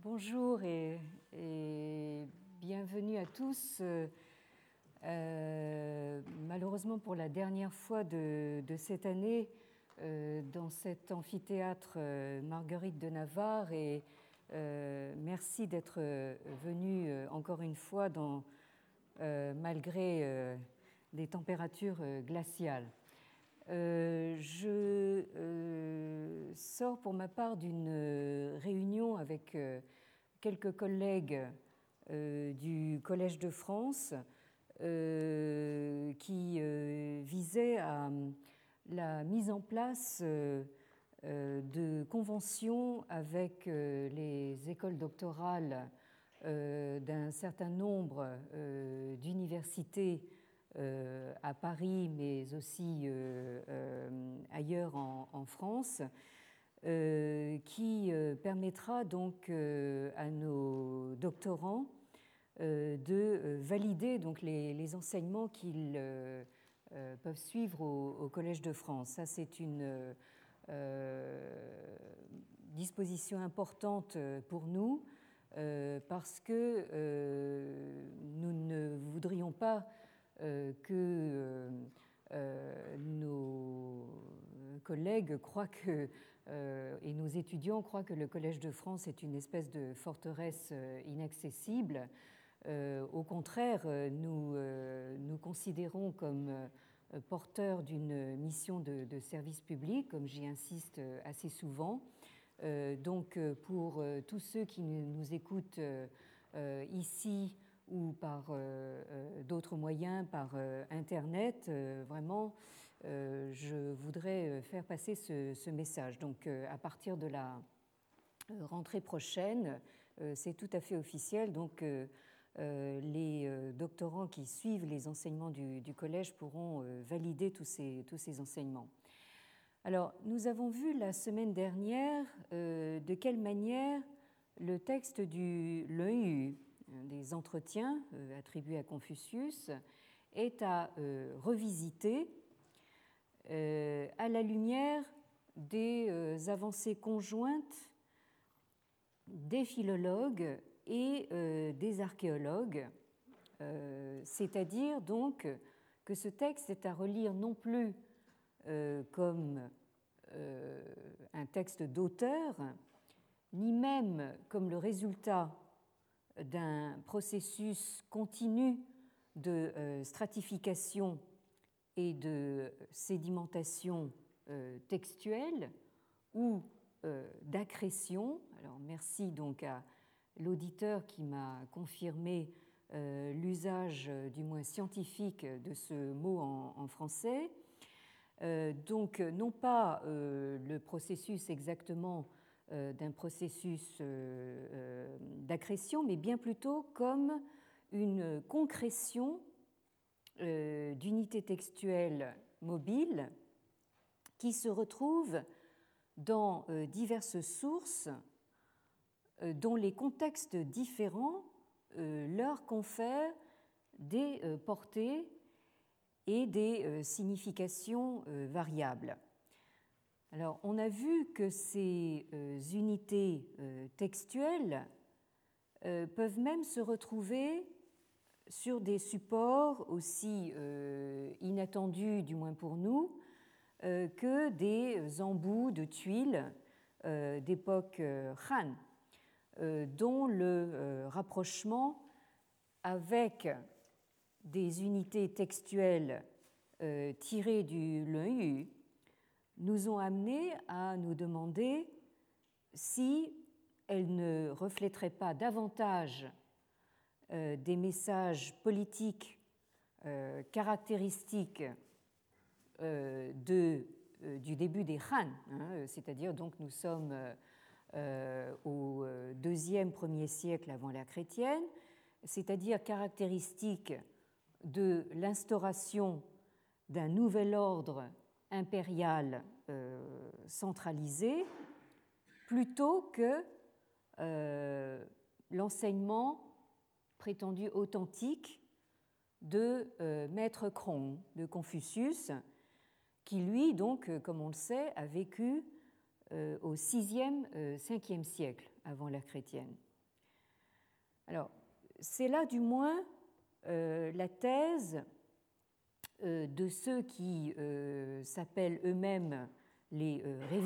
Bonjour et bienvenue à tous. Malheureusement pour la dernière fois de cette année dans cet amphithéâtre Marguerite de Navarre et merci d'être venu encore une fois malgré des températures glaciales. Je sors pour ma part d'une réunion avec quelques collègues du Collège de France qui visait à la mise en place de conventions avec les écoles doctorales d'un certain nombre d'universités à Paris, mais aussi ailleurs en France, qui permettra donc à nos doctorants de valider donc les enseignements qu'ils peuvent suivre au Collège de France. Ça, c'est une disposition importante pour nous parce que nous ne voudrions pas que nos collègues croient que, et nos étudiants croient que le Collège de France est une espèce de forteresse inaccessible. Au contraire, nous considérons comme porteurs d'une mission de service public, comme j'y insiste assez souvent. Donc, pour tous ceux qui nous écoutent ici ou par d'autres moyens, par Internet, vraiment, je voudrais faire passer ce message. Donc, à partir de la rentrée prochaine, c'est tout à fait officiel. Donc, les doctorants qui suivent les enseignements du collège pourront valider tous ces enseignements. Alors, nous avons vu la semaine dernière de quelle manière le texte du l'EU, des entretiens attribués à Confucius, est à revisiter à la lumière des avancées conjointes des philologues et des archéologues, c'est-à-dire donc que ce texte est à relire non plus comme un texte d'auteur, ni même comme le résultat d'un processus continu de stratification et de sédimentation textuelle ou d'accrétion. Alors merci donc à l'auditeur qui m'a confirmé l'usage du moins scientifique de ce mot en français. Donc non pas le processus exactement d'un processus d'accrétion, mais bien plutôt comme une concrétion d'unités textuelles mobiles qui se retrouvent dans diverses sources dont les contextes différents leur confèrent des portées et des significations variables. Alors, on a vu que ces unités textuelles peuvent même se retrouver sur des supports aussi inattendus, du moins pour nous, que des embouts de tuiles d'époque Han, dont le rapprochement avec des unités textuelles tirées du l'EU nous ont amenés à nous demander si elles ne reflèteraient pas davantage des messages politiques caractéristiques du début des Han, c'est-à-dire donc nous sommes au deuxième, premier siècle avant l'ère chrétienne, c'est-à-dire caractéristiques de l'instauration d'un nouvel ordre impérial centralisé, plutôt que l'enseignement prétendu authentique de Maître Krong, de Confucius, qui lui, donc, comme on le sait, a vécu au 6e, 5e siècle avant l'ère chrétienne. Alors, c'est là du moins la thèse de ceux qui s'appellent eux-mêmes les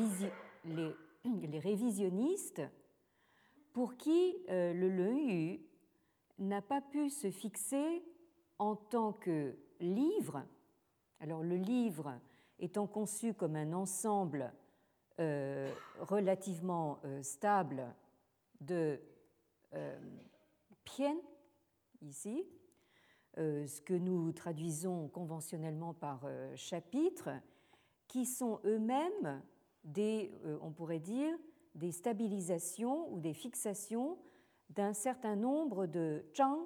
révisionnistes, pour qui le Leu n'a pas pu se fixer en tant que livre. Alors le livre étant conçu comme un ensemble relativement stable de pièces, ici, ce que nous traduisons conventionnellement par chapitres, qui sont eux-mêmes des, on pourrait dire, des stabilisations ou des fixations d'un certain nombre de zhang,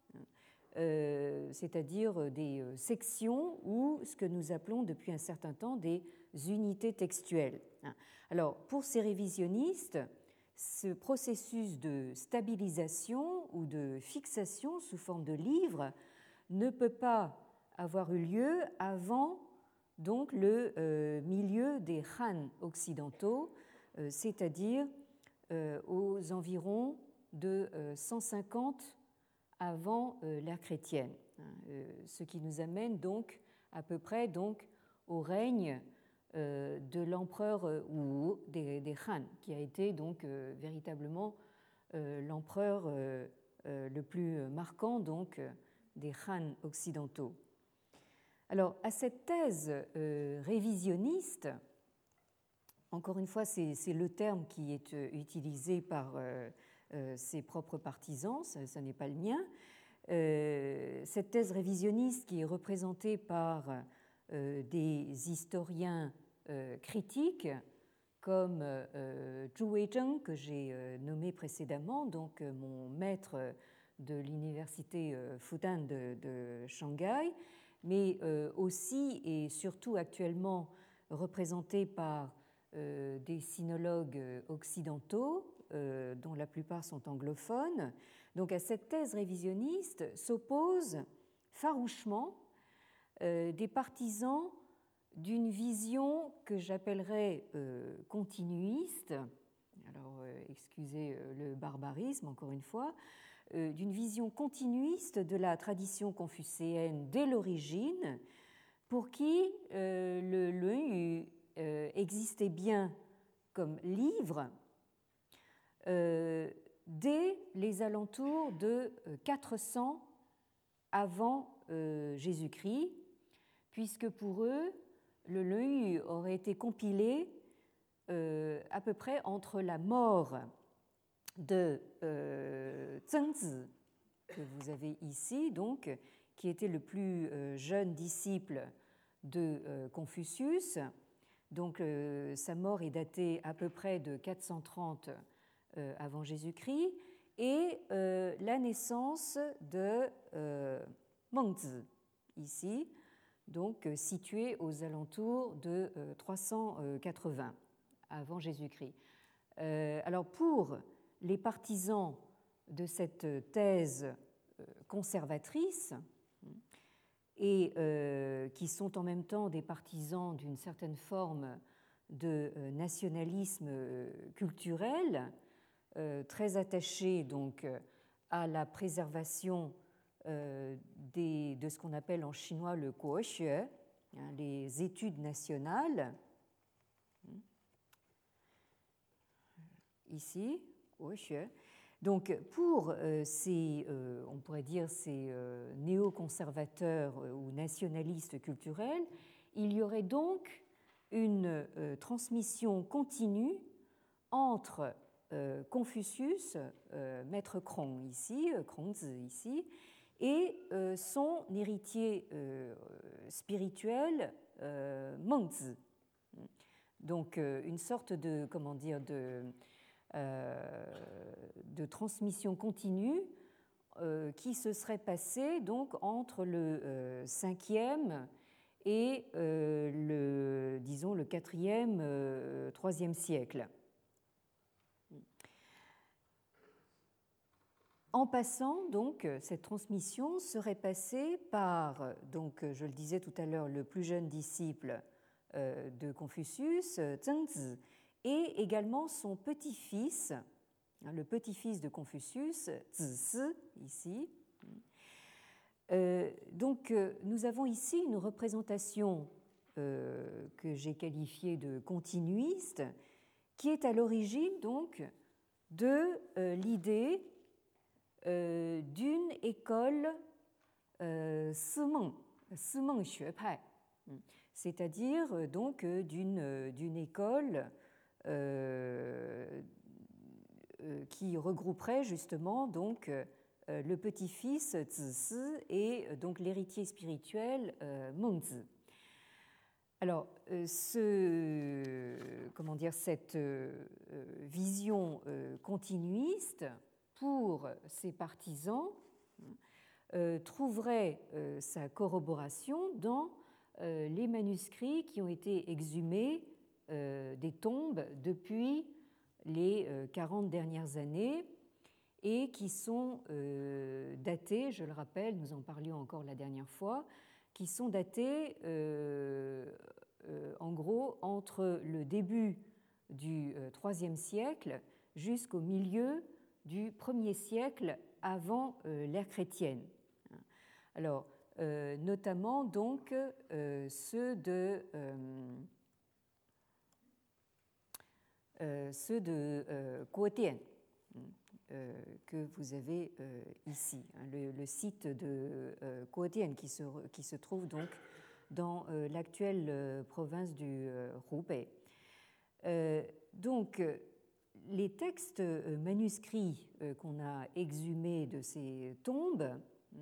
c'est-à-dire des sections ou ce que nous appelons depuis un certain temps des unités textuelles. Alors, pour ces révisionnistes, ce processus de stabilisation ou de fixation sous forme de livre ne peut pas avoir eu lieu avant donc le milieu des Han occidentaux, c'est-à-dire aux environs de 150 avant l'ère chrétienne, ce qui nous amène donc à peu près donc au règne de l'empereur Wu des Han, qui a été donc véritablement l'empereur le plus marquant donc des Han occidentaux. Alors, à cette thèse révisionniste, encore une fois, c'est le terme qui est utilisé par ses propres partisans, ce n'est pas le mien. Cette thèse révisionniste qui est représentée par des historiens critiques comme Zhu Weizheng, que j'ai nommé précédemment, donc mon maître de l'université Fudan de Shanghai, mais aussi et surtout actuellement représenté par des sinologues occidentaux, dont la plupart sont anglophones. Donc à cette thèse révisionniste s'opposent farouchement des partisans d'une vision que j'appellerais continuiste, alors excusez le barbarisme encore une fois, d'une vision continuiste de la tradition confucéenne dès l'origine, pour qui le Leu existait bien comme livre dès les alentours de 400 avant Jésus-Christ, puisque pour eux, le Leu aurait été compilé à peu près entre la mort de Zhengzi, que vous avez ici, donc, qui était le plus jeune disciple de Confucius. Donc, sa mort est datée à peu près de 430 avant Jésus-Christ, et la naissance de Mengzi, ici, donc située aux alentours de 380 avant Jésus-Christ. Alors, pour les partisans de cette thèse conservatrice, et qui sont en même temps des partisans d'une certaine forme de nationalisme culturel, très attachés donc à la préservation de ce qu'on appelle en chinois le guoxue, les études nationales, ici, guoxue. Donc, pour ces, on pourrait dire, ces néoconservateurs ou nationalistes culturels, il y aurait donc une transmission continue entre Confucius, maître Krong ici, Krongzi ici, et son héritier spirituel Mengzi. Donc, une sorte de, comment dire, de transmission continue qui se serait passée donc entre le 5e et disons le 4e, 3e siècle. En passant, donc, cette transmission serait passée par, donc, je le disais tout à l'heure, le plus jeune disciple de Confucius, Zhengzi, et également son petit-fils, le petit-fils de Confucius, Zi ici. Donc, nous avons ici une représentation que j'ai qualifiée de continuiste, qui est à l'origine donc de l'idée d'une école Simeng Xuepai, c'est-à-dire donc d'une école qui regrouperait justement donc le petit-fils Zisi et donc l'héritier spirituel Mengzi. Alors, cette vision continuiste pour ses partisans trouverait sa corroboration dans les manuscrits qui ont été exhumés des tombes depuis les 40 dernières années et qui sont datés, je le rappelle, nous en parlions encore la dernière fois, qui sont datés en gros entre le début du IIIe siècle jusqu'au milieu du 1er siècle avant l'ère chrétienne. Alors, notamment donc ceux de Guodian que vous avez ici, le site de Guodian qui se trouve donc dans l'actuelle province du Hubei. Donc, les textes manuscrits qu'on a exhumés de ces tombes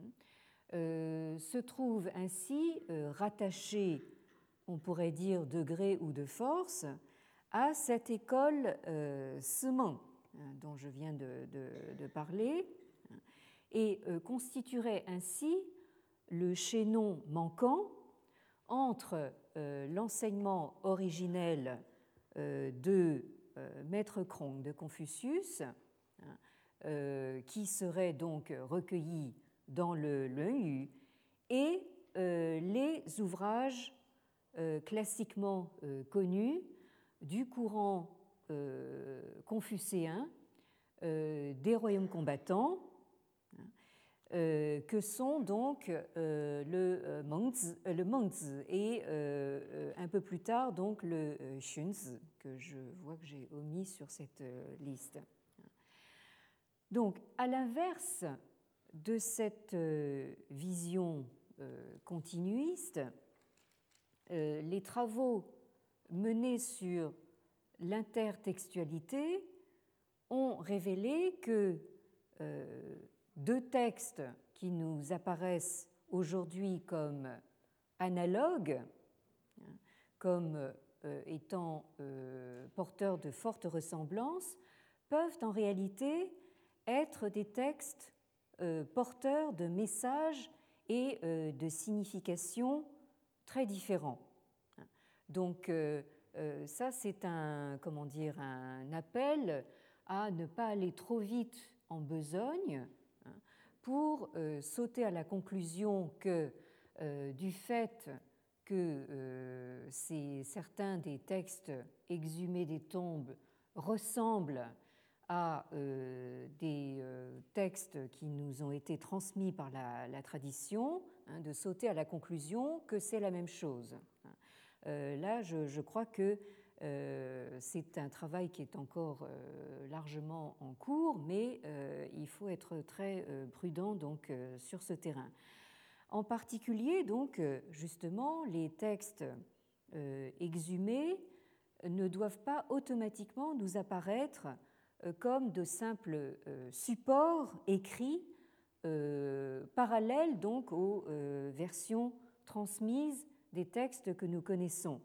se trouvent ainsi rattachés, on pourrait dire de gré ou de force, à cette école Simeng dont je viens de parler, et constituerait ainsi le chaînon manquant entre l'enseignement originel de Maître Krong de Confucius, qui serait donc recueilli dans le Luenyu, et les ouvrages classiquement connus du courant confucéen des royaumes combattants, que sont donc le Mengzi et un peu plus tard donc le Xunzi, que je vois que j'ai omis sur cette liste. Donc, à l'inverse de cette vision continuiste, les travaux menés sur l'intertextualité ont révélé que deux textes qui nous apparaissent aujourd'hui comme analogues, comme étant porteurs de fortes ressemblances, peuvent en réalité être des textes porteurs de messages et de significations très différents. Donc, ça, c'est un appel à ne pas aller trop vite en besogne pour sauter à la conclusion que du fait que certains des textes exhumés des tombes ressemblent à des textes qui nous ont été transmis par la tradition, de sauter à la conclusion que c'est la même chose. Là, je crois que c'est un travail qui est encore largement en cours, mais il faut être très prudent donc, sur ce terrain. En particulier, donc, justement, les textes exhumés ne doivent pas automatiquement nous apparaître comme de simples supports écrits parallèles donc aux versions transmises des textes que nous connaissons.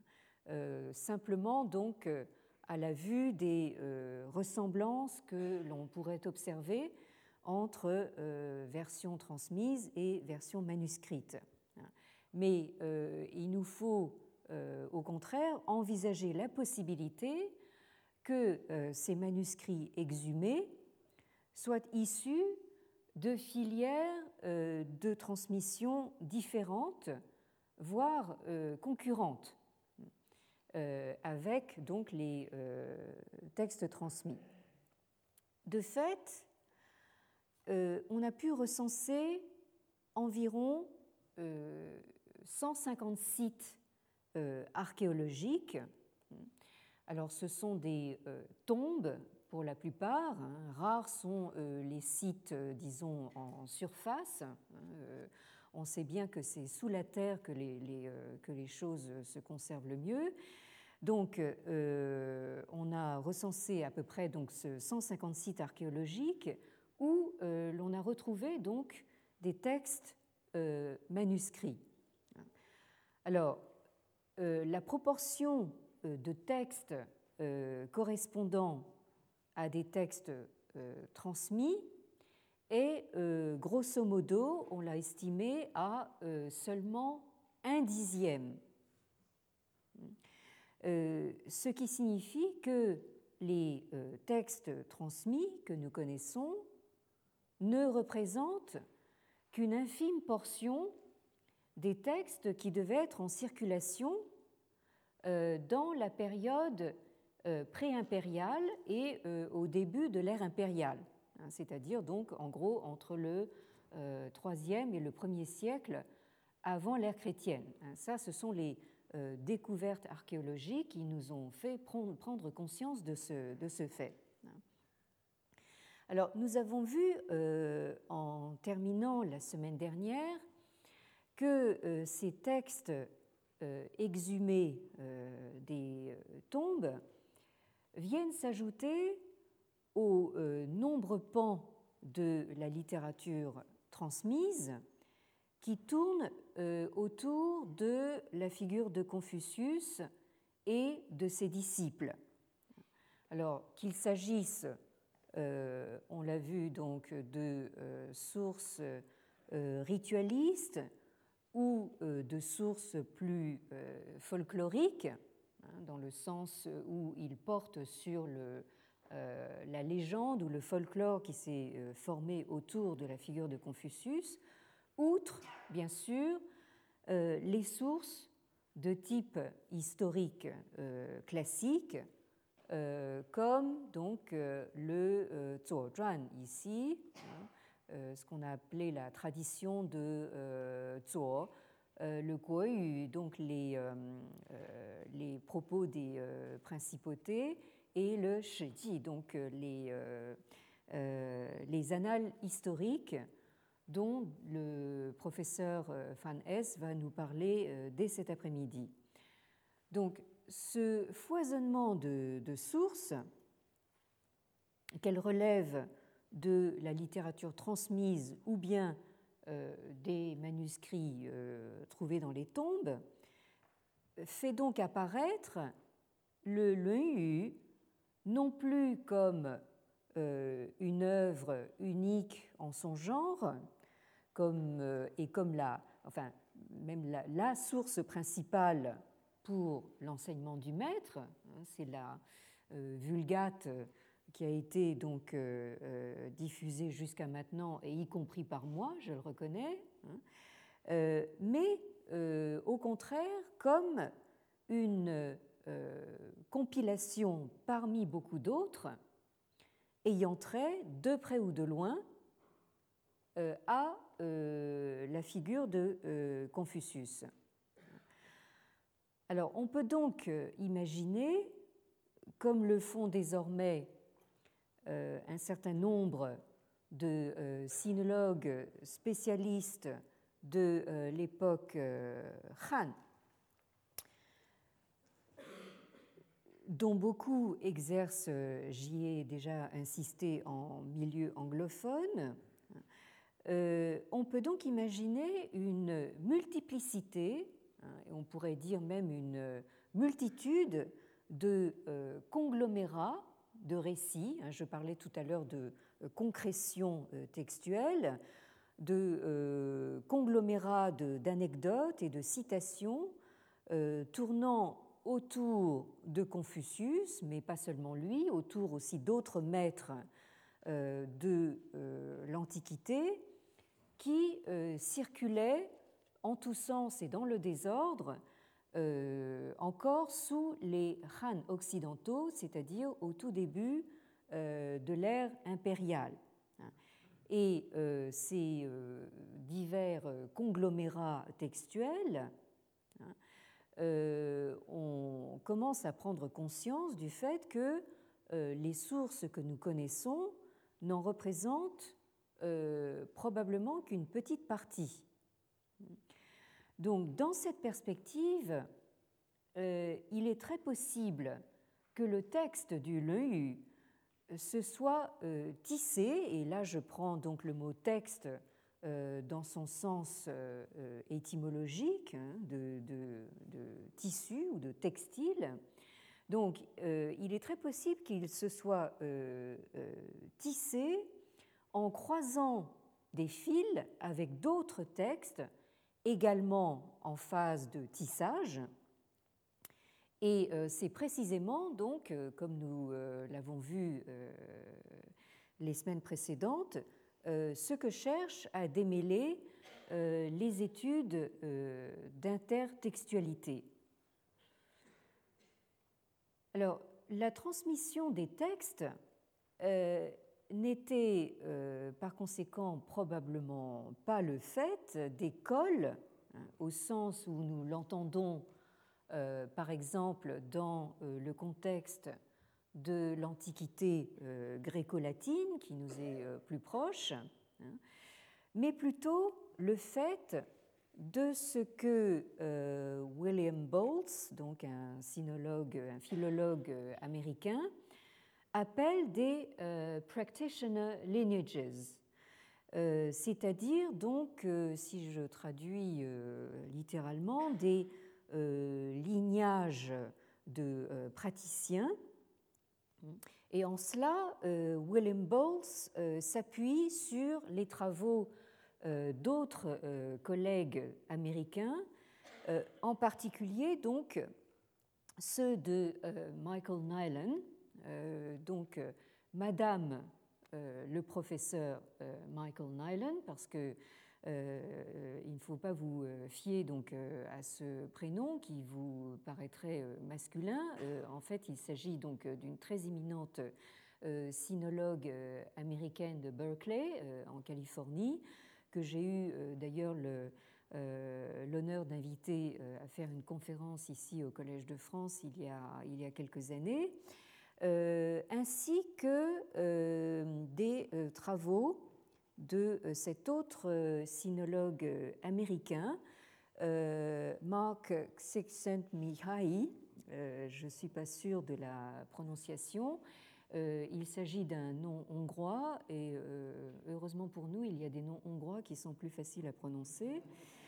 Simplement donc à la vue des ressemblances que l'on pourrait observer entre versions transmises et versions manuscrites. Mais il nous faut au contraire envisager la possibilité que ces manuscrits exhumés soient issus de filières de transmission différentes, voire concurrentes, avec donc les textes transmis. de fait, on a pu recenser environ 150 sites archéologiques. Alors, ce sont des tombes pour la plupart. Rares sont les sites, disons, en surface. On sait bien que c'est sous la terre que les choses se conservent le mieux. Donc, on a recensé à peu près donc, 150 sites archéologiques où l'on a retrouvé donc, des textes manuscrits. Alors, la proportion de textes correspondant à des textes transmis est grosso modo, on l'a estimé, à seulement 1/10. Ce qui signifie que les textes transmis que nous connaissons ne représentent qu'une infime portion des textes qui devaient être en circulation dans la période pré-impériale et au début de l'ère impériale, c'est-à-dire donc en gros entre le IIIe et le 1er siècle avant l'ère chrétienne. Ça, ce sont les découvertes archéologiques qui nous ont fait prendre conscience de ce fait. Alors, nous avons vu en terminant la semaine dernière que ces textes exhumés des tombes viennent s'ajouter aux nombreux pans de la littérature transmise qui tournent autour de la figure de Confucius et de ses disciples. Alors, qu'il s'agisse, on l'a vu donc, de sources ritualistes ou de sources plus folkloriques, dans le sens où ils portent sur la légende ou le folklore qui s'est formé autour de la figure de Confucius, outre, bien sûr, les sources de type historique classique, comme donc le Zuozhuan ici, ce qu'on a appelé la tradition de Zuo, le Guoyu, donc les propos des principautés, et le Shiji, donc les annales historiques dont le professeur Van Hess va nous parler dès cet après-midi. Donc, ce foisonnement de sources, qu'elles relèvent de la littérature transmise ou bien des manuscrits trouvés dans les tombes, fait donc apparaître le Luyu non plus comme une œuvre unique en son genre, et comme même la source principale pour l'enseignement du maître, c'est la Vulgate qui a été donc diffusée jusqu'à maintenant, et y compris par moi, je le reconnais, mais au contraire comme une compilation parmi beaucoup d'autres ayant trait, de près ou de loin, à la figure de Confucius. Alors, on peut donc imaginer, comme le font désormais un certain nombre de sinologues spécialistes de l'époque Han, dont beaucoup exercent, j'y ai déjà insisté, en milieu anglophone, on peut donc imaginer une multiplicité, et on pourrait dire même une multitude de conglomérats de récits. Je parlais tout à l'heure de concrétion textuelle, de conglomérats d'anecdotes et de citations tournant autour de Confucius, mais pas seulement lui, autour aussi d'autres maîtres de l'Antiquité qui circulaient en tous sens et dans le désordre encore sous les Han occidentaux, c'est-à-dire au tout début de l'ère impériale. Et ces divers conglomérats textuels, on commence à prendre conscience du fait que les sources que nous connaissons n'en représentent probablement qu'une petite partie. Donc, dans cette perspective, il est très possible que le texte du Lü se soit tissé, et là je prends donc le mot texte dans son sens étymologique, de tissu ou de textile. Donc, il est très possible qu'il se soit tissé en croisant des fils avec d'autres textes également en phase de tissage. Et c'est précisément, donc, comme nous l'avons vu les semaines précédentes, ce que cherchent à démêler les études d'intertextualité. Alors, la transmission des textes n'était par conséquent probablement pas le fait d'écoles, au sens où nous l'entendons par exemple dans le contexte de l'Antiquité gréco-latine, qui nous est plus proche, mais plutôt le fait de ce que William Boltz, donc un philologue américain, appelle des practitioner lineages, c'est-à-dire donc, si je traduis littéralement, des lignages de praticiens. Et en cela, William Boltz s'appuie sur les travaux d'autres collègues américains, en particulier donc ceux de Michael Nyland, donc Madame le professeur Michael Nyland, parce que il ne faut pas vous fier donc à ce prénom qui vous paraîtrait masculin. En fait, il s'agit donc d'une très éminente sinologue américaine de Berkeley, en Californie, que j'ai eu d'ailleurs l'honneur d'inviter à faire une conférence ici au Collège de France il y a quelques années, ainsi que des travaux de cet autre sinologue américain, Mark Csikszentmihalyi, je ne suis pas sûre de la prononciation. Il s'agit d'un nom hongrois et heureusement pour nous, il y a des noms hongrois qui sont plus faciles à prononcer.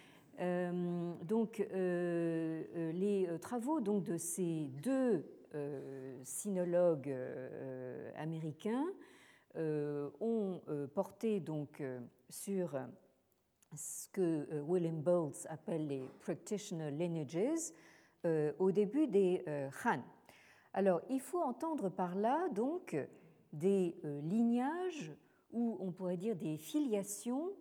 Donc, les travaux donc, de ces deux sinologues américains ont porté donc sur ce que William Boltz appelle les practitioner lineages au début des Han. Alors, il faut entendre par là donc des lignages ou on pourrait dire des filiations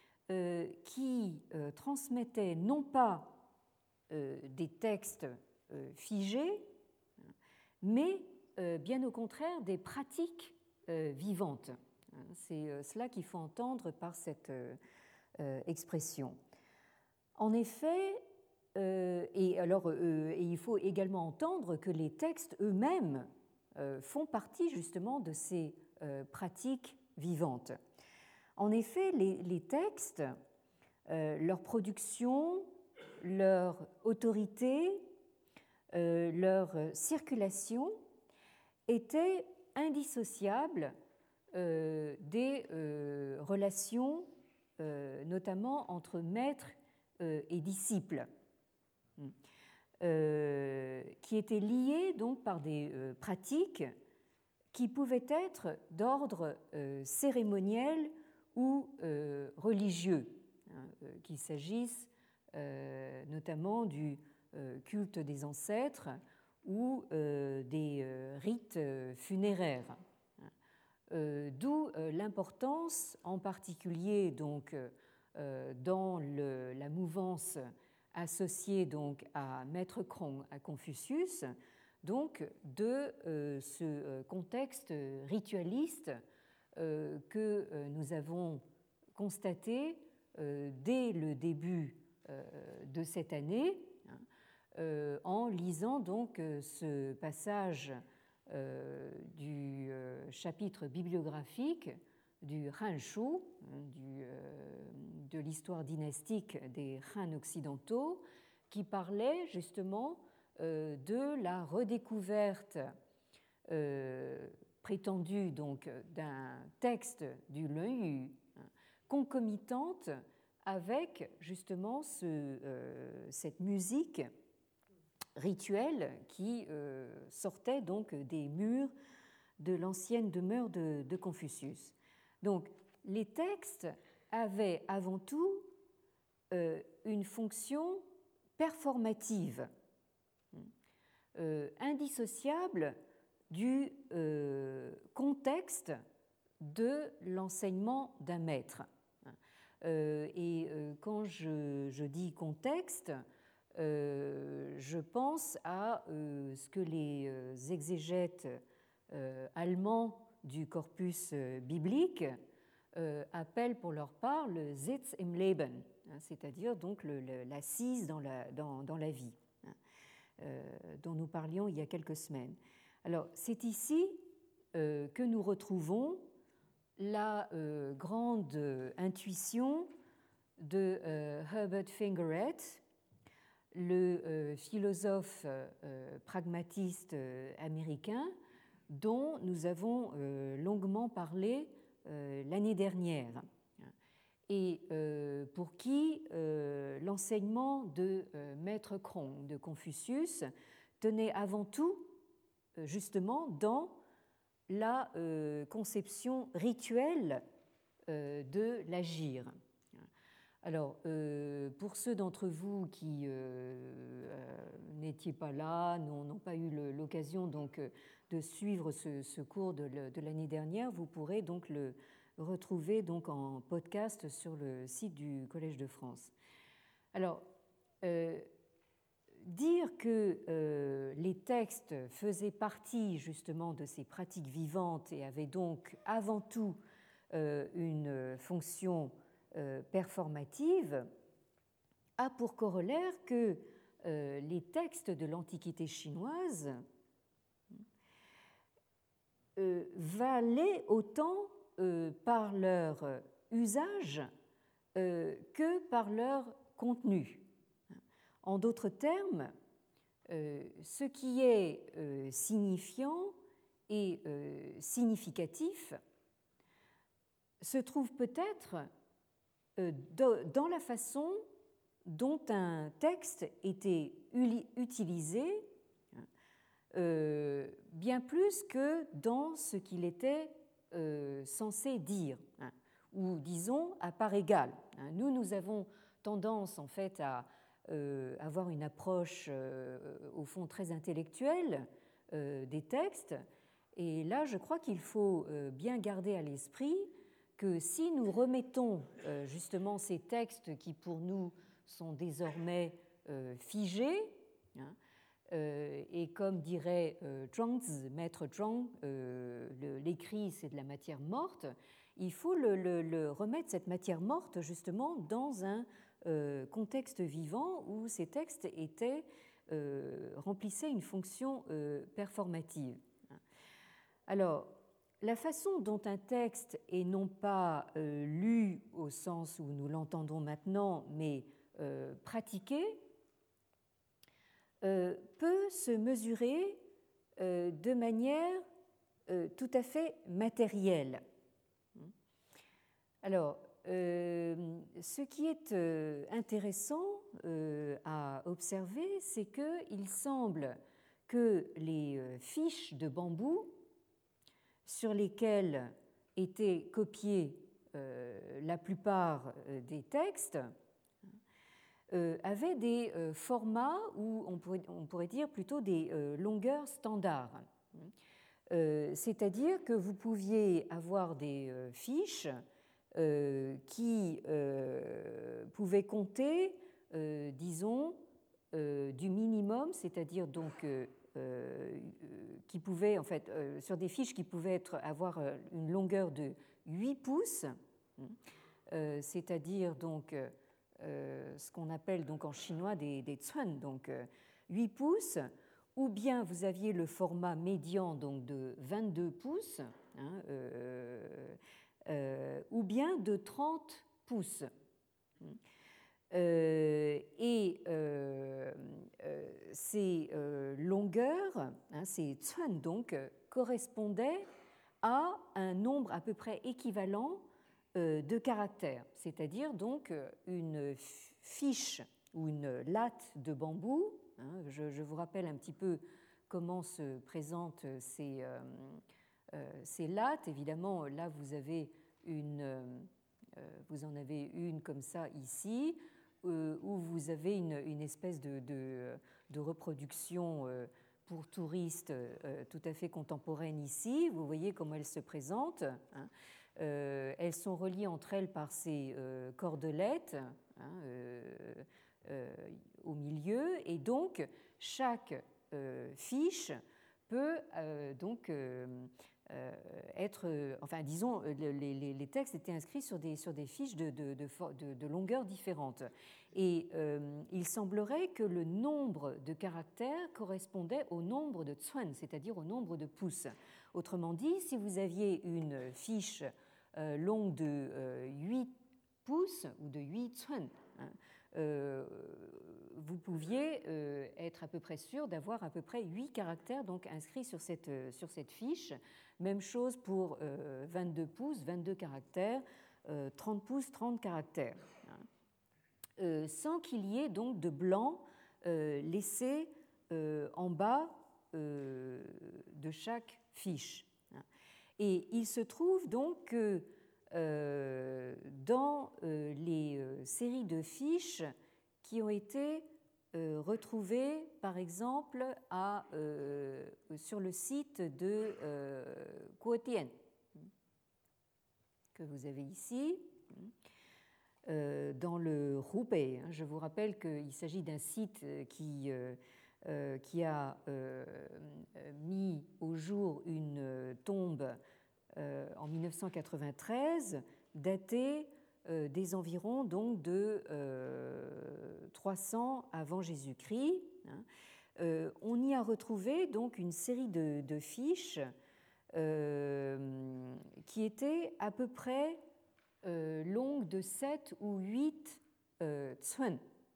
qui transmettaient non pas des textes figés, mais bien au contraire des pratiques vivantes. C'est cela qu'il faut entendre par cette expression. En effet, et il faut également entendre que les textes eux-mêmes font partie justement de ces pratiques vivantes. En effet, les textes, leur production, leur autorité, leur circulation étaient indissociables des relations, notamment entre maître et disciple, qui étaient liées donc par des pratiques qui pouvaient être d'ordre cérémoniel ou religieux, qu'il s'agisse notamment du culte des ancêtres ou des rites funéraires. D'où l'importance, en particulier donc dans la mouvance associée donc à Maître Krong, à Confucius, donc de ce contexte ritualiste que nous avons constaté dès le début de cette année, en lisant donc ce passage du chapitre bibliographique du Han Shu, de l'histoire dynastique des Han occidentaux, qui parlait justement de la redécouverte prétendue donc d'un texte du Lun concomitante avec justement cette musique rituelle qui sortait donc des murs de l'ancienne demeure de Confucius. Donc, les textes avaient avant tout une fonction performative, indissociable du contexte de l'enseignement d'un maître. Et quand je dis contexte, je pense à ce que les exégètes allemands du corpus biblique appellent pour leur part le Sitz im Leben, c'est-à-dire donc l'assise dans la vie, dont nous parlions il y a quelques semaines. Alors, c'est ici que nous retrouvons la grande intuition de Herbert Fingeret, le philosophe pragmatiste américain dont nous avons longuement parlé l'année dernière et pour qui l'enseignement de Maître Krong de Confucius tenait avant tout justement dans la conception rituelle de l'agir. Alors, pour ceux d'entre vous qui n'étiez pas là, n'ont pas eu l'occasion donc de suivre ce cours de l'année dernière, vous pourrez donc le retrouver donc en podcast sur le site du Collège de France. Alors, dire que les textes faisaient partie justement de ces pratiques vivantes et avaient donc avant tout une fonction performative a pour corollaire que les textes de l'Antiquité chinoise valaient autant par leur usage que par leur contenu. En d'autres termes, ce qui est signifiant et significatif se trouve peut-être dans la façon dont un texte était utilisé, bien plus que dans ce qu'il était censé dire, ou disons à part égale. Nous avons tendance en fait à avoir une approche au fond très intellectuelle des textes, et là je crois qu'il faut bien garder à l'esprit que si nous remettons justement ces textes qui pour nous sont désormais figés, et comme dirait Zhuangzi, maître Zhuang, l'écrit c'est de la matière morte, il faut remettre cette matière morte justement dans un contexte vivant où ces textes remplissaient une fonction performative. Alors, la façon dont un texte est non pas lu au sens où nous l'entendons maintenant, mais pratiqué, peut se mesurer de manière tout à fait matérielle. Alors, ce qui est intéressant à observer, c'est qu'il semble que les fiches de bambou sur lesquelles étaient copiés la plupart des textes avaient des formats ou on pourrait dire plutôt des longueurs standards. C'est-à-dire que vous pouviez avoir des fiches qui pouvaient compter, disons, du minimum, c'est-à-dire donc qui pouvaient, en fait, sur des fiches qui pouvaient avoir une longueur de 8 pouces, c'est-à-dire donc ce qu'on appelle donc en chinois des zun, donc 8 pouces, ou bien vous aviez le format médian donc de 22 pouces, hein, ou bien de 30 pouces. Et ces longueurs, hein, ces zun, donc, correspondaient à un nombre à peu près équivalent de caractères, c'est-à-dire donc une fiche ou une latte de bambou. Hein, je vous rappelle un petit peu comment se présentent ces lattes. Évidemment, là, vous en avez une comme ça ici, où vous avez une espèce de reproduction pour touristes tout à fait contemporaine ici. Vous voyez comment elles se présentent. Hein. Elles sont reliées entre elles par ces cordelettes, hein, au milieu, et donc chaque fiche peut donc être, enfin disons, les textes étaient inscrits sur des fiches de longueur différentes. Et il semblerait que le nombre de caractères correspondait au nombre de zun, c'est-à-dire au nombre de pouces. Autrement dit, si vous aviez une fiche longue de 8 pouces ou de 8 zun, hein, vous pouviez être à peu près sûr d'avoir à peu près 8 caractères donc inscrits sur cette fiche. Même chose pour 22 pouces, 22 caractères, 30 pouces, 30 caractères. Sans qu'il y ait donc de blanc laissé en bas de chaque fiche. Et il se trouve donc que dans les séries de fiches qui ont été retrouvées, par exemple, sur le site de Guotian, que vous avez ici, dans le Hubei. Je vous rappelle qu'il s'agit d'un site qui a mis au jour une tombe en 1993, datée des environs donc de 300 avant Jésus-Christ. On y a retrouvé donc une série de fiches qui étaient à peu près longues de 7 ou 8 zun.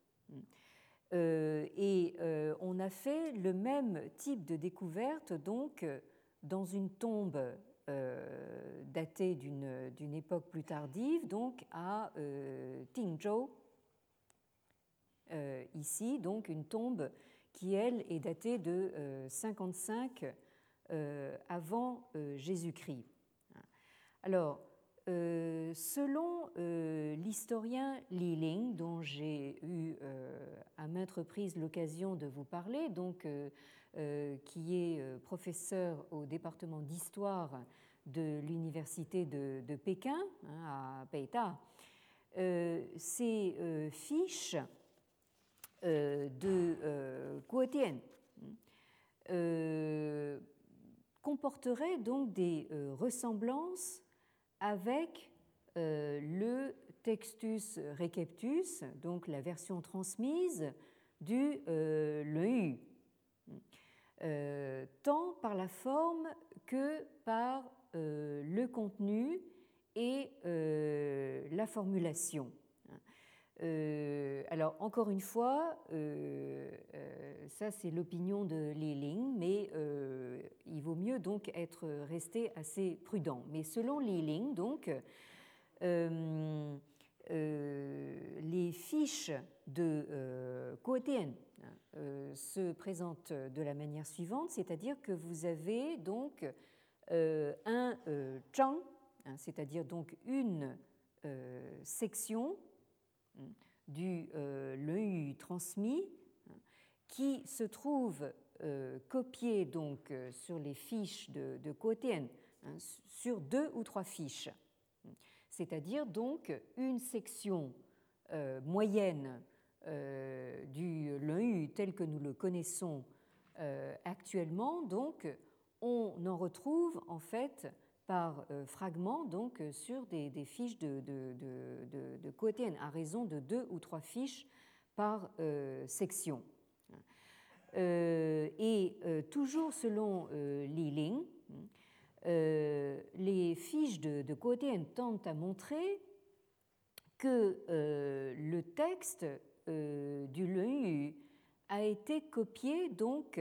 Et on a fait le même type de découverte donc dans une tombe datée d'une époque plus tardive, donc à Tingzhou, ici, donc une tombe qui, elle, est datée de 55 avant Jésus-Christ. Alors, selon l'historien Li Ling, dont j'ai eu à maintes reprises l'occasion de vous parler, donc, qui est professeur au département d'histoire de l'université de Pékin, hein, à Peita, ces fiches de Guotian comporteraient donc des ressemblances avec le Textus Receptus, donc la version transmise du Leu, tant par la forme que par le contenu et la formulation. Alors, encore une fois, ça c'est l'opinion de Li Ling, mais il vaut mieux donc être resté assez prudent. Mais selon Li Ling, donc, les fiches de Guotian se présentent de la manière suivante, c'est-à-dire que vous avez donc un zhang, c'est-à-dire donc une section du Leu transmis qui se trouve copié donc sur les fiches de Guotian, sur 2 ou 3 fiches, c'est-à-dire donc une section moyenne du Leu tel que nous le connaissons actuellement, donc, on en retrouve en fait par fragments donc, sur des fiches de Cohen, à raison de 2 ou 3 fiches par section. Et toujours selon Li Ling, les fiches de Cohen tentent à montrer que le texte du Luyu a été copié donc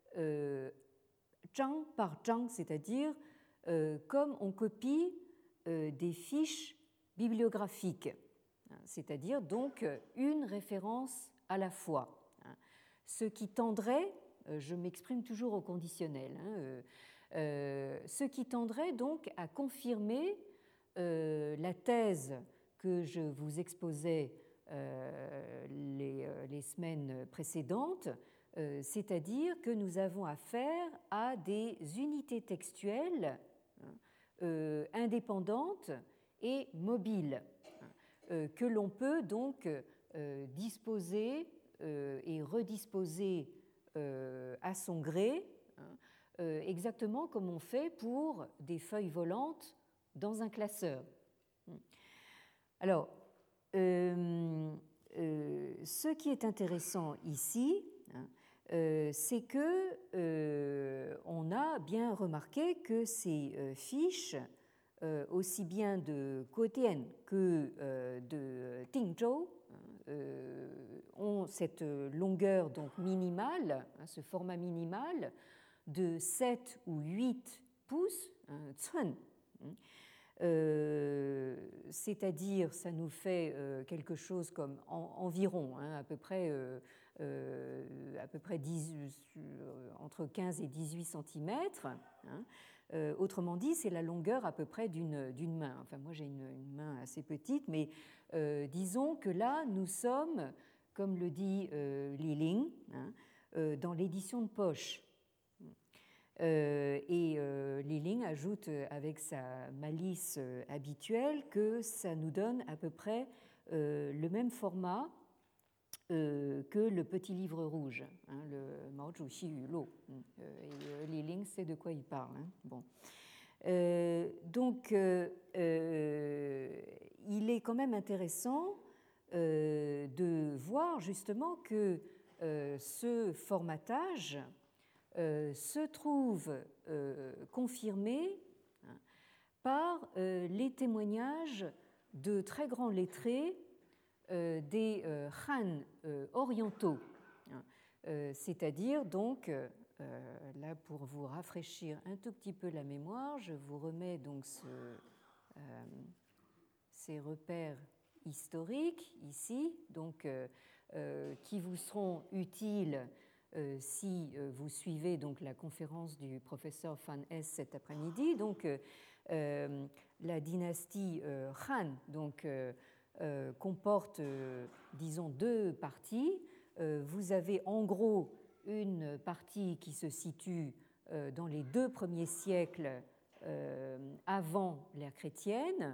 zhang par zhang, c'est-à-dire comme on copie des fiches bibliographiques, c'est-à-dire donc une référence à la fois. Ce qui tendrait, je m'exprime toujours au conditionnel, ce qui tendrait donc à confirmer la thèse que je vous exposais les semaines précédentes, c'est-à-dire que nous avons affaire à des unités textuelles indépendantes et mobiles que l'on peut donc disposer et redisposer à son gré, exactement comme on fait pour des feuilles volantes dans un classeur. Alors, ce qui est intéressant ici, c'est que on a bien remarqué que ces fiches, aussi bien de Cohen que de Tingzhou, ont cette longueur donc minimale, ce format minimal de 7 ou 8 pouces, cun, c'est-à-dire ça nous fait quelque chose comme environ à peu près entre 15 et 18 cm. Autrement dit, c'est la longueur à peu près d'une main. Enfin, moi j'ai une main assez petite, mais disons que là nous sommes, comme le dit Li Ling, dans l'édition de poche. Et Li Ling ajoute avec sa malice habituelle que ça nous donne à peu près le même format que le petit livre rouge, le Mao Zhu Yu Lu. Li Ling sait de quoi il parle. Bon. Donc, il est quand même intéressant de voir justement que ce formatage se trouve confirmé par les témoignages de très grands lettrés des Han orientaux, c'est-à-dire donc, là pour vous rafraîchir un tout petit peu la mémoire, je vous remets donc ces repères historiques ici, donc, qui vous seront utiles si vous suivez donc la conférence du professeur Van Hess cet après-midi. Donc, la dynastie Han donc, comporte, disons, 2 parties. Vous avez en gros une partie qui se situe dans les 2 premiers siècles avant l'ère chrétienne,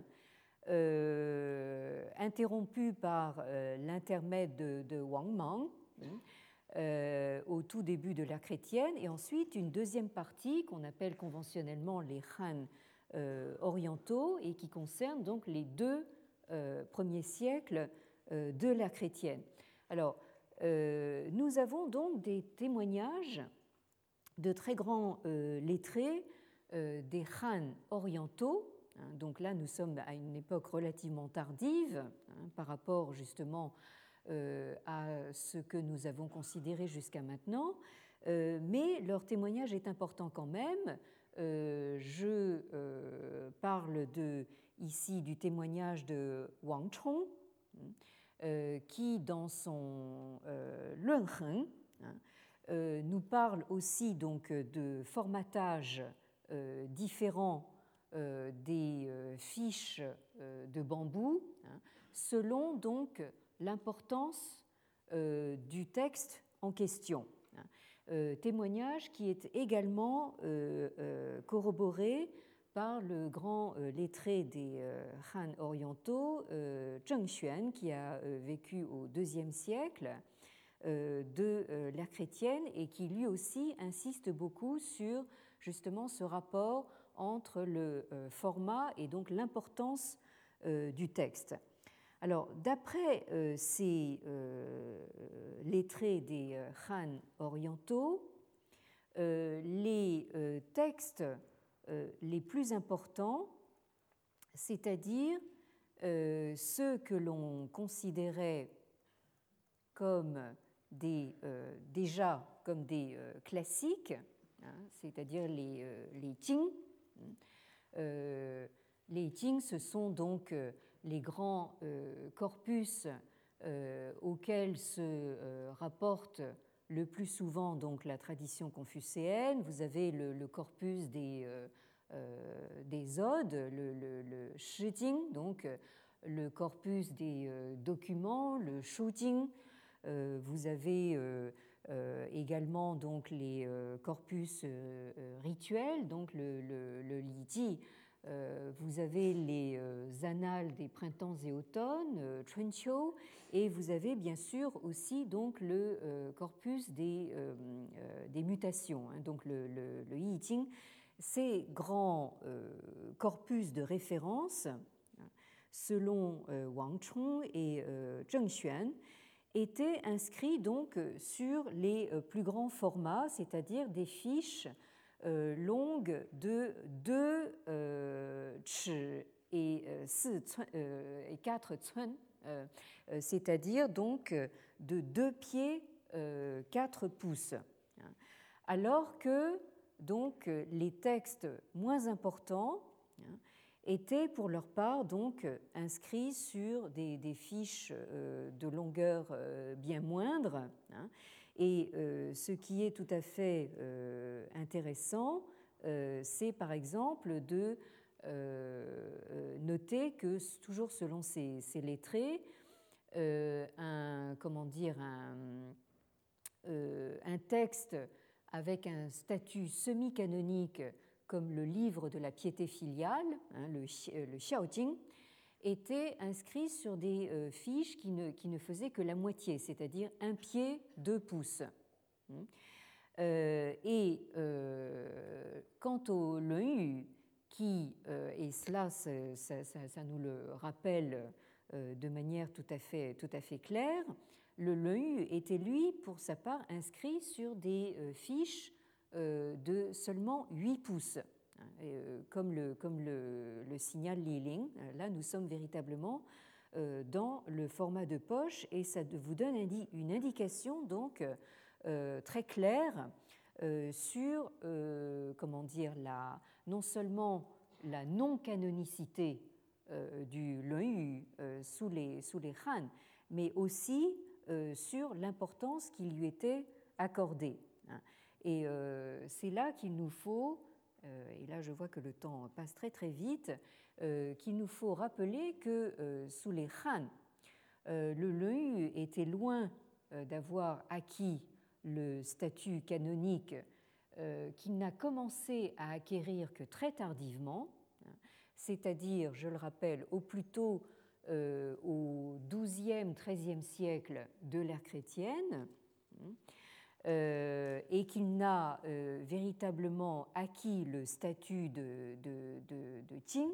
interrompue par l'intermède de Wang Mang, au tout début de l'ère chrétienne, et ensuite une deuxième partie qu'on appelle conventionnellement les Han orientaux et qui concerne donc les 2 premiers siècles de l'ère chrétienne. Alors, nous avons donc des témoignages de très grands lettrés des Han orientaux. Donc là, nous sommes à une époque relativement tardive par rapport justement à ce que nous avons considéré jusqu'à maintenant, mais leur témoignage est important quand même. Je parle ici du témoignage de Wang Chong, qui dans son Lunhen nous parle aussi donc de formatage différents des fiches de bambou, selon donc l'importance du texte en question. Témoignage qui est également corroboré par le grand lettré des Han orientaux, Zheng Xuan, qui a vécu au IIe siècle de l'ère chrétienne et qui lui aussi insiste beaucoup sur justement ce rapport entre le format et donc l'importance du texte. Alors, d'après ces lettrés des Han orientaux, les textes les plus importants, c'est-à-dire ceux que l'on considérait comme déjà comme des classiques, hein, c'est-à-dire les Jing. Les Jing, ce sont donc les grands corpus auxquels se rapporte le plus souvent donc la tradition confucéenne. Vous avez le corpus des odes, le Shijing, donc le corpus des documents, le Shujing. Vous avez également donc les corpus rituels, donc le Liji. Vous avez les annales des printemps et automnes, Chunqiu, et vous avez bien sûr aussi donc le corpus des mutations, hein, donc le I Ching. Ces grands corpus de référence, selon Wang Chong et Zheng Xuan, étaient inscrits donc sur les plus grands formats, c'est-à-dire des fiches longues de 2 chi et 4 cun, c'est-à-dire donc de 2 pieds 4 pouces. Alors que donc les textes moins importants étaient pour leur part donc inscrits sur des fiches de longueur bien moindre. Et ce qui est tout à fait intéressant, c'est par exemple de noter que, toujours selon ces lettrés, un texte avec un statut semi-canonique comme le livre de la piété filiale, hein, le Xiaojing, était inscrit sur des fiches qui ne faisaient que la moitié, c'est-à-dire 1 pied 2 pouces. Et quant au Lun qui, et cela ça nous le rappelle de manière tout à fait claire, le Lun était lui pour sa part inscrit sur des fiches de seulement 8 pouces. Comme le signale Li Ling, là nous sommes véritablement dans le format de poche et ça vous donne une indication donc très claire sur non seulement la non-canonicité du Lun sous les Han, mais aussi sur l'importance qui lui était accordée. Et c'est là qu'il nous faut, et là je vois que le temps passe très très vite, qu'il nous faut rappeler que sous les Han, le Lun était loin d'avoir acquis le statut canonique qu'il n'a commencé à acquérir que très tardivement, c'est-à-dire, je le rappelle, au plus tôt au XIIe, XIIIe siècle de l'ère chrétienne, et qu'il n'a véritablement acquis le statut de Qing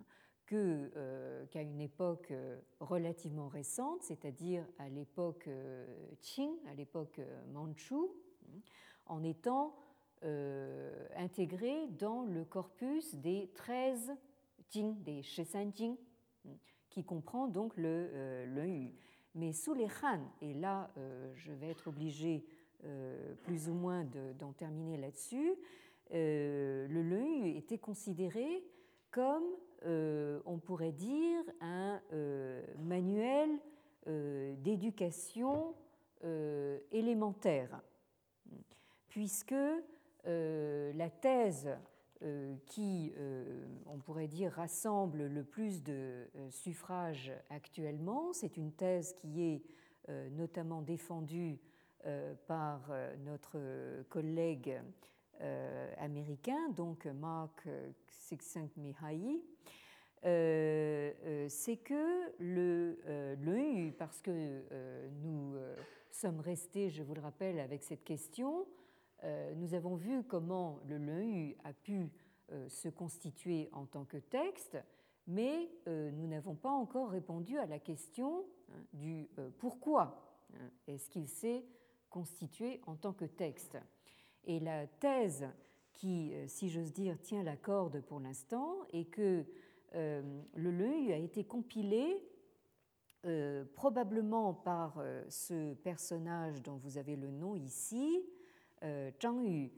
qu'à une époque relativement récente, c'est-à-dire à l'époque Qing, à l'époque mandchoue, en étant intégré dans le corpus des 13 Jing, des Shisan Jing, qui comprend donc le Yu. Mais sous les Han, et là je vais être obligé plus ou moins d'en terminer là-dessus, le Yu était considéré comme, on pourrait dire, un manuel d'éducation élémentaire, puisque la thèse qui, on pourrait dire, rassemble le plus de suffrages actuellement, c'est une thèse qui est notamment défendue par notre collègue américain, donc Mark Csikszentmihalyi, c'est que le parce que nous sommes restés, je vous le rappelle, avec cette question, nous avons vu comment le a pu se constituer en tant que texte, mais nous n'avons pas encore répondu à la question du pourquoi est-ce qu'il s'est constitué en tant que texte. Et la thèse qui, si j'ose dire, tient la corde pour l'instant est que le a été compilé probablement par ce personnage dont vous avez le nom ici, Zhang Yu,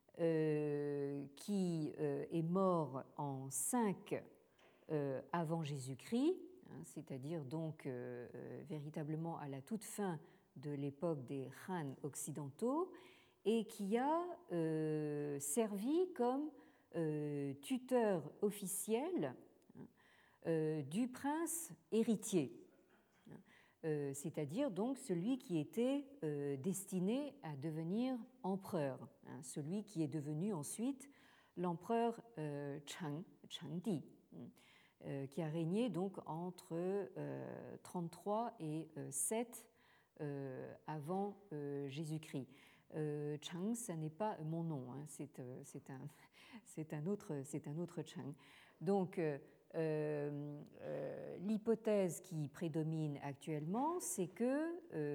qui est mort en 5 avant Jésus-Christ, c'est-à-dire donc véritablement à la toute fin de l'époque des Han occidentaux, et qui a servi comme tuteur officiel du prince héritier, c'est-à-dire donc celui qui était destiné à devenir empereur, celui qui est devenu ensuite l'empereur Chengdi, qui a régné donc entre 33 et 7 avant Jésus-Christ. Chang, ça n'est pas mon nom, c'est un autre Chang. Donc, l'hypothèse qui prédomine actuellement, c'est que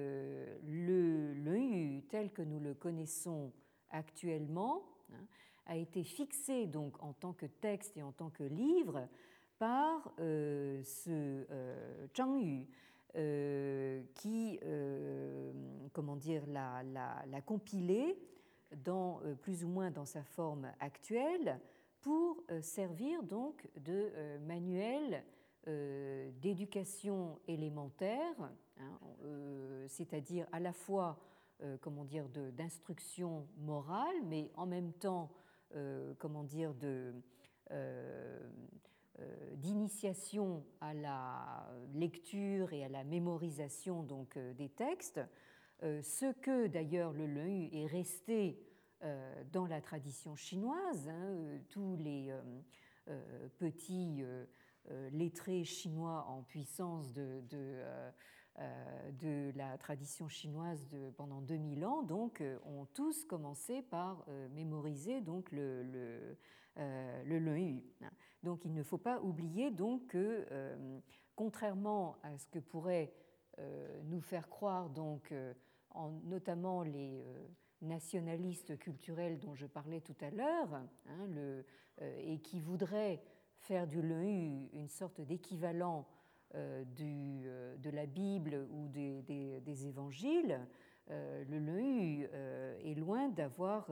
le Yu, tel que nous le connaissons actuellement, a été fixé donc en tant que texte et en tant que livre par ce Zhang Yu, qui comment dire, l'a compilé dans, plus ou moins dans sa forme actuelle pour servir donc de manuel d'éducation élémentaire, c'est-à-dire à la fois comment dire, d'instruction morale, mais en même temps comment dire, d'initiation à la lecture et à la mémorisation donc, des textes, ce que d'ailleurs le Yu est resté dans la tradition chinoise. Tous les petits lettrés chinois en puissance de la tradition chinoise pendant 2000 ans donc, ont tous commencé par mémoriser donc, le Yu. Donc il ne faut pas oublier donc, que contrairement à ce que pourrait nous faire croire donc, notamment les nationalistes culturels dont je parlais tout à l'heure, et qui voudraient faire du Yu une sorte d'équivalent de la Bible ou des évangiles, le Yu est loin d'avoir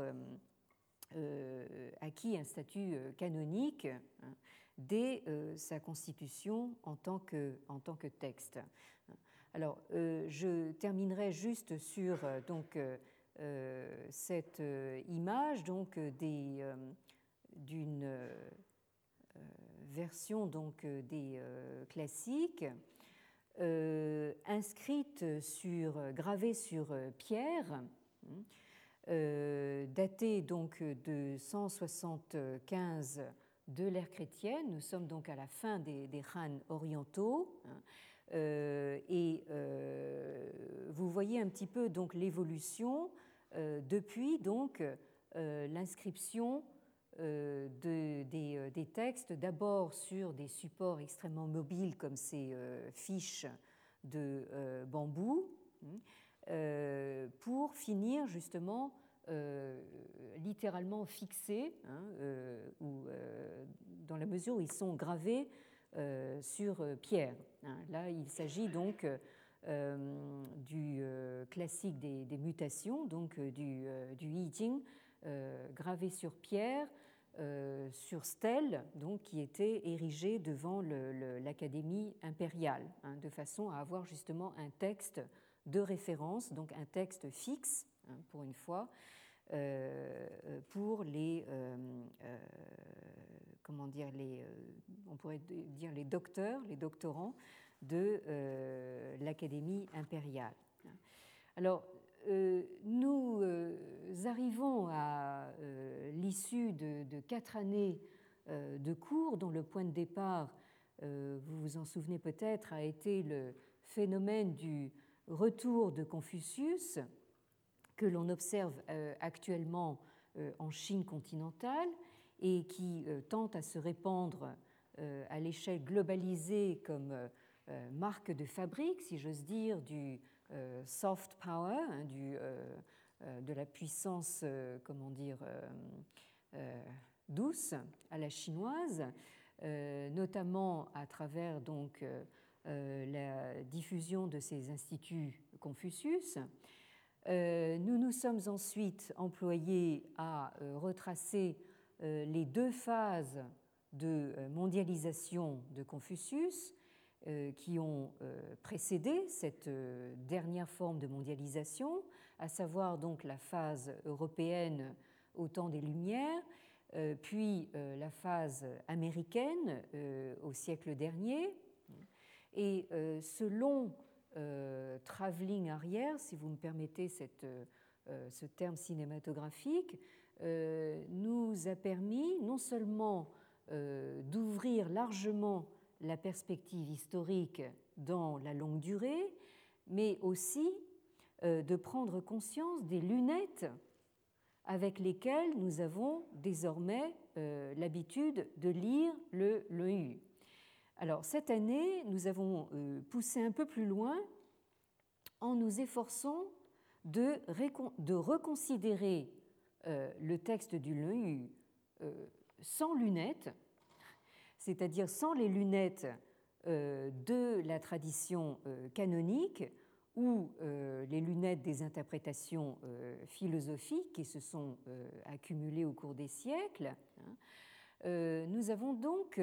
acquis un statut canonique dès sa constitution en tant que texte. Alors, je terminerai juste sur donc, cette image donc, d'une version donc, des classiques inscrite gravée sur pierre, datée donc de 175 de l'ère chrétienne. Nous sommes donc à la fin des Han orientaux, et vous voyez un petit peu donc l'évolution depuis donc l'inscription des textes, d'abord sur des supports extrêmement mobiles comme ces fiches de bambou, pour finir justement littéralement fixés, dans la mesure où ils sont gravés sur pierre. Là, il s'agit donc du classique des mutations, donc du I Ching, gravé sur pierre, sur stèle, donc, qui était érigé devant l'Académie impériale, de façon à avoir justement un texte de référence, donc un texte fixe, pour une fois, pour les, comment dire, on pourrait dire les docteurs, les doctorants de l'Académie impériale. Alors, nous arrivons à l'issue de 4 années de cours dont le point de départ vous vous en souvenez peut-être, a été le phénomène du retour de Confucius que l'on observe actuellement en Chine continentale et qui tente à se répandre à l'échelle globalisée comme marque de fabrique, si j'ose dire, du soft power, hein, de la puissance, comment dire, douce à la chinoise, notamment à travers donc la diffusion de ces instituts Confucius. Nous nous sommes ensuite employés à retracer les deux phases de mondialisation de Confucius qui ont précédé cette dernière forme de mondialisation, à savoir donc la phase européenne au temps des Lumières, puis la phase américaine au siècle dernier. Et ce long travelling arrière, si vous me permettez ce terme cinématographique, nous a permis non seulement d'ouvrir largement la perspective historique dans la longue durée, mais aussi de prendre conscience des lunettes avec lesquelles nous avons désormais l'habitude de lire le Yu. Alors, cette année, nous avons poussé un peu plus loin en nous efforçant de reconsidérer le texte du Yu sans lunettes, c'est-à-dire sans les lunettes de la tradition canonique ou les lunettes des interprétations philosophiques qui se sont accumulées au cours des siècles. Nous avons donc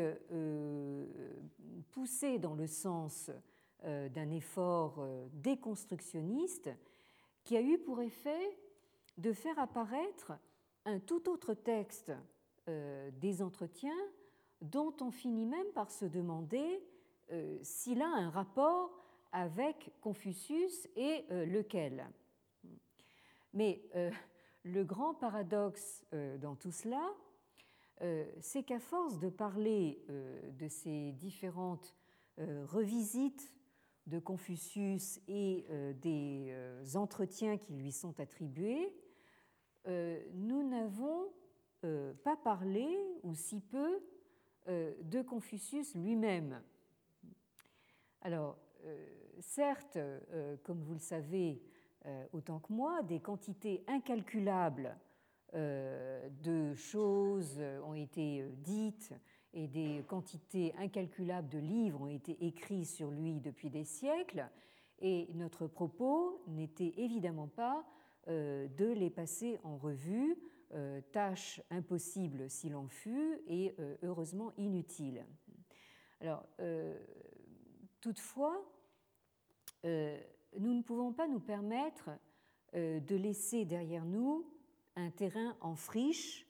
poussé dans le sens d'un effort déconstructionniste qui a eu pour effet de faire apparaître un tout autre texte des entretiens dont on finit même par se demander s'il a un rapport avec Confucius et lequel. Mais le grand paradoxe dans tout cela, c'est qu'à force de parler de ces différentes revisites de Confucius et des entretiens qui lui sont attribués, nous n'avons pas parlé, ou si peu, de Confucius lui-même. Alors, certes, comme vous le savez autant que moi, des quantités incalculables de choses ont été dites et des quantités incalculables de livres ont été écrits sur lui depuis des siècles, et notre propos n'était évidemment pas de les passer en revue, tâche impossible s'il en fut et heureusement inutile. Alors, toutefois, nous ne pouvons pas nous permettre de laisser derrière nous un terrain en friche,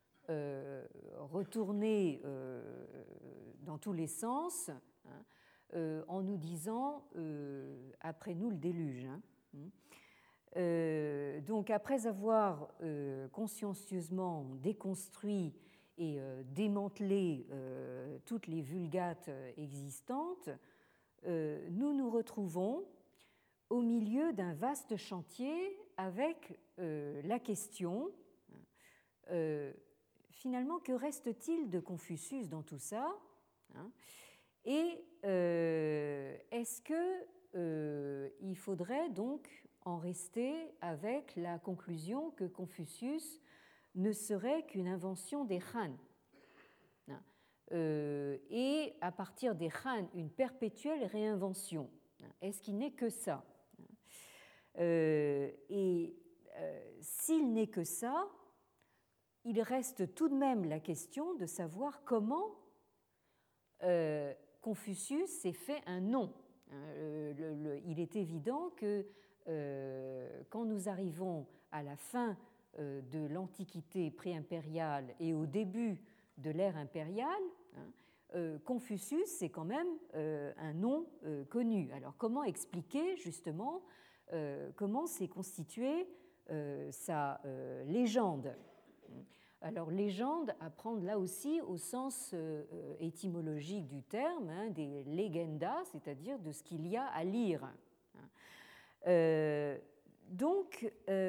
retourné dans tous les sens, en nous disant après nous le déluge. Donc, après avoir consciencieusement déconstruit et démantelé toutes les vulgates existantes, nous nous retrouvons au milieu d'un vaste chantier avec la question, finalement, que reste-t-il de Confucius dans tout ça, et est-ce qu'il faudrait donc en rester avec la conclusion que Confucius ne serait qu'une invention des Han, et à partir des Han, une perpétuelle réinvention? Est-ce qu'il n'est que ça? Et s'il n'est que ça, il reste tout de même la question de savoir comment Confucius s'est fait un nom. Il est évident que quand nous arrivons à la fin de l'Antiquité pré-impériale et au début de l'ère impériale, Confucius, c'est quand même un nom connu. Alors comment expliquer justement comment s'est constituée sa légende? Alors, légende, à prendre là aussi au sens étymologique du terme, hein, des legendas, c'est-à-dire de ce qu'il y a à lire. Donc,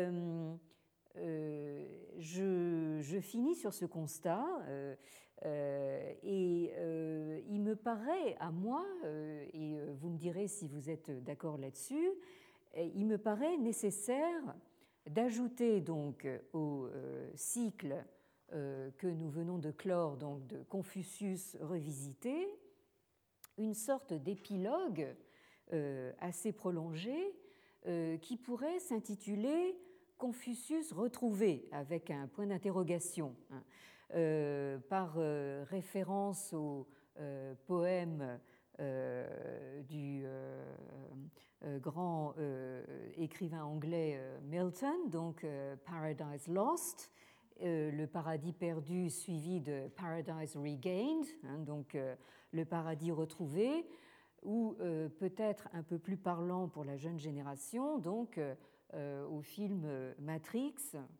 je finis sur ce constat et il me paraît à moi, et vous me direz si vous êtes d'accord là-dessus, il me paraît nécessaire d'ajouter donc au cycle que nous venons de clore, donc de Confucius revisité, une sorte d'épilogue assez prolongé qui pourrait s'intituler Confucius retrouvé, avec un point d'interrogation, par référence au poème du grand écrivain anglais Milton, donc Paradise Lost, le paradis perdu suivi de Paradise Regained, hein, donc le paradis retrouvé, ou peut-être un peu plus parlant pour la jeune génération, donc au film Matrix,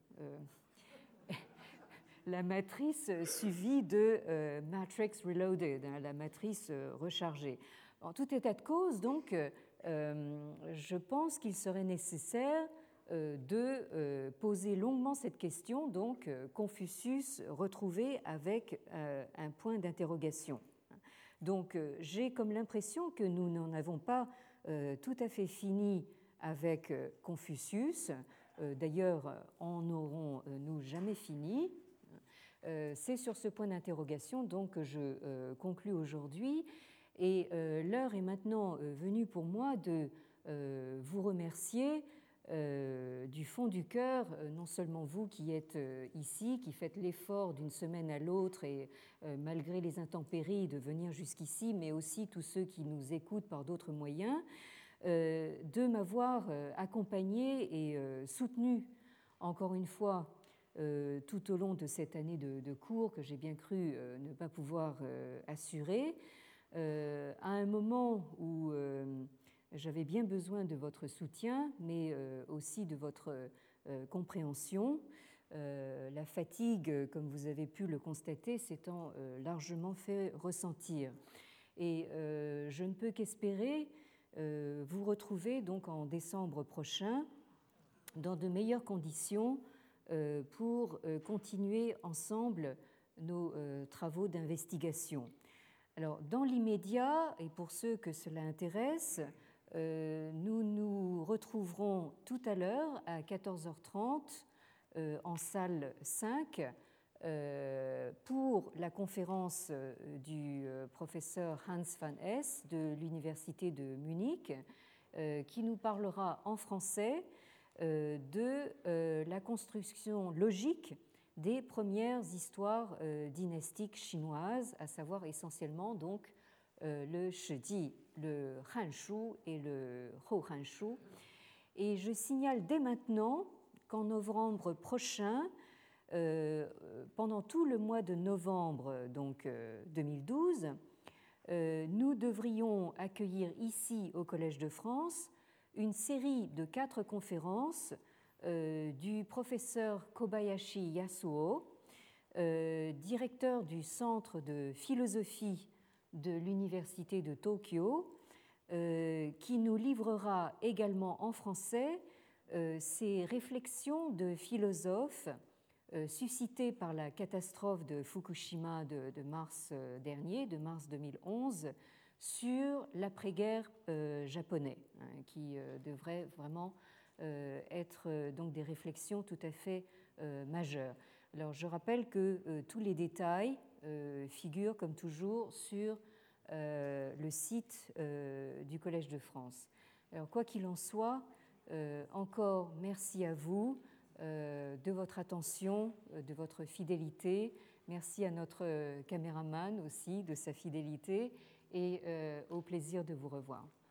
la matrice suivie de Matrix Reloaded, hein, la matrice rechargée. En tout état de cause, donc, je pense qu'il serait nécessaire de poser longuement cette question, donc Confucius retrouvé avec un point d'interrogation. Donc j'ai comme l'impression que nous n'en avons pas tout à fait fini avec Confucius. D'ailleurs, en n'aurons-nous jamais fini. C'est sur ce point d'interrogation donc que je conclus aujourd'hui. Et l'heure est maintenant venue pour moi de vous remercier du fond du cœur, non seulement vous qui êtes ici, qui faites l'effort d'une semaine à l'autre et malgré les intempéries de venir jusqu'ici, mais aussi tous ceux qui nous écoutent par d'autres moyens, de m'avoir accompagné et soutenu encore une fois tout au long de cette année de cours que j'ai bien cru ne pas pouvoir assurer, à un moment où j'avais bien besoin de votre soutien, mais aussi de votre compréhension. La fatigue, comme vous avez pu le constater, s'étant largement fait ressentir. Et je ne peux qu'espérer vous retrouver donc en décembre prochain dans de meilleures conditions pour continuer ensemble nos travaux d'investigation. Alors, dans l'immédiat, et pour ceux que cela intéresse, nous nous retrouverons tout à l'heure à 14h30 en salle 5 pour la conférence du professeur Hans van Hess de l'Université de Munich qui nous parlera en français de la construction logique des premières histoires dynastiques chinoises, à savoir essentiellement donc le Shiji, le Hanshu et le Hou-Hanshu. Et je signale dès maintenant qu'en novembre prochain, pendant tout le mois de novembre donc 2012, nous devrions accueillir ici au Collège de France une série de 4 conférences du professeur Kobayashi Yasuo, directeur du Centre de philosophie de l'Université de Tokyo, qui nous livrera également en français ses réflexions de philosophe suscitées par la catastrophe de Fukushima de mars dernier, de mars 2011, sur l'après-guerre japonais, hein, qui devrait vraiment être donc des réflexions tout à fait majeures. Alors, je rappelle que tous les détails figurent comme toujours sur le site du Collège de France. Alors, quoi qu'il en soit, encore merci à vous de votre attention, de votre fidélité. Merci à notre caméraman aussi de sa fidélité et au plaisir de vous revoir.